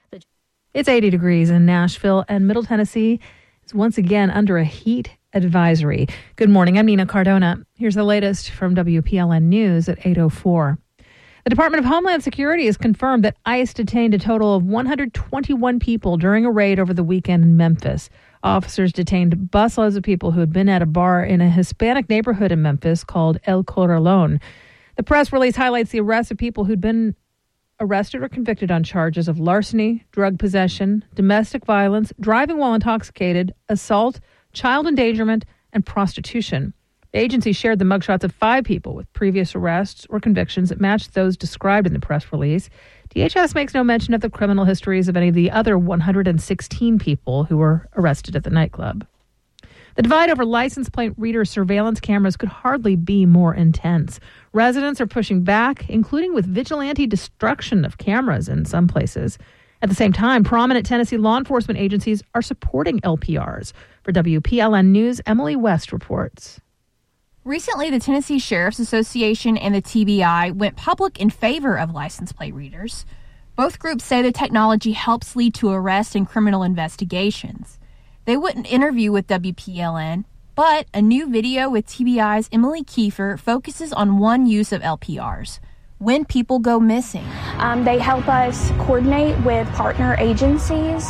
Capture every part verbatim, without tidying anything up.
It's eighty degrees in Nashville, and Middle Tennessee is once again under a heat advisory. Good morning. I'm Nina Cardona. Here's the latest from W P L N News at eight oh four. The Department of Homeland Security has confirmed that ICE detained a total of one hundred twenty-one people during a raid over the weekend in Memphis. Officers detained busloads of people who had been at a bar in a Hispanic neighborhood in Memphis called El Corralón. The press release highlights the arrest of people who'd been arrested or convicted on charges of larceny, drug possession, domestic violence, driving while intoxicated, assault, child endangerment, and prostitution. The agency shared the mugshots of five people with previous arrests or convictions that matched those described in the press release. D H S makes no mention of the criminal histories of any of the other one hundred sixteen people who were arrested at the nightclub. The divide over license plate reader surveillance cameras could hardly be more intense. Residents are pushing back, including with vigilante destruction of cameras in some places. At the same time, prominent Tennessee law enforcement agencies are supporting L P Rs. For W P L N News, Emily West reports. Recently, the Tennessee Sheriff's Association and the T B I went public in favor of license plate readers. Both groups say the technology helps lead to arrests and criminal investigations. They wouldn't interview with W P L N, but a new video with T B I's Emily Kiefer focuses on one use of L P Rs: when people go missing. Um, they help us coordinate with partner agencies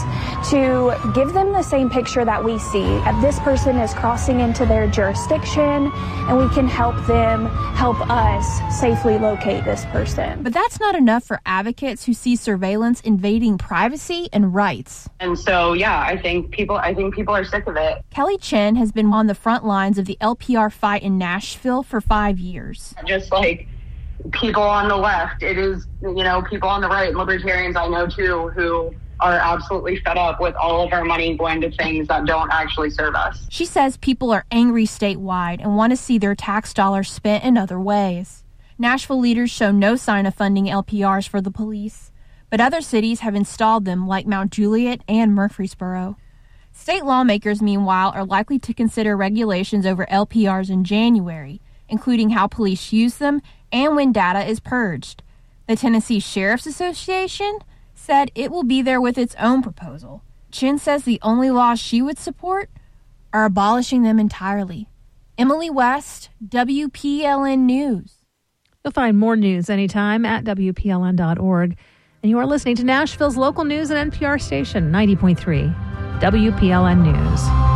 to give them the same picture that we see. If this person is crossing into their jurisdiction, and we can help them help us safely locate this person. But that's not enough for advocates who see surveillance invading privacy and rights. And so, yeah, I think people I think people are sick of it. Kelly Chen has been on the front lines of the L P R fight in Nashville for five years. Just like people on the left, it is, you know, people on the right, libertarians I know too, who are absolutely fed up with all of our money going to things that don't actually serve us. She says people are angry statewide and want to see their tax dollars spent in other ways. Nashville leaders show no sign of funding L P Rs for the police, but other cities have installed them like Mount Juliet and Murfreesboro. State lawmakers, meanwhile, are likely to consider regulations over L P Rs in January, including how police use them and when data is purged. The Tennessee Sheriff's Association said it will be there with its own proposal. Chen says the only laws she would support are abolishing them entirely. Emily West, W P L N News. You'll find more news anytime at W P L N dot org. And you are listening to Nashville's local news and N P R station, ninety point three W P L N News.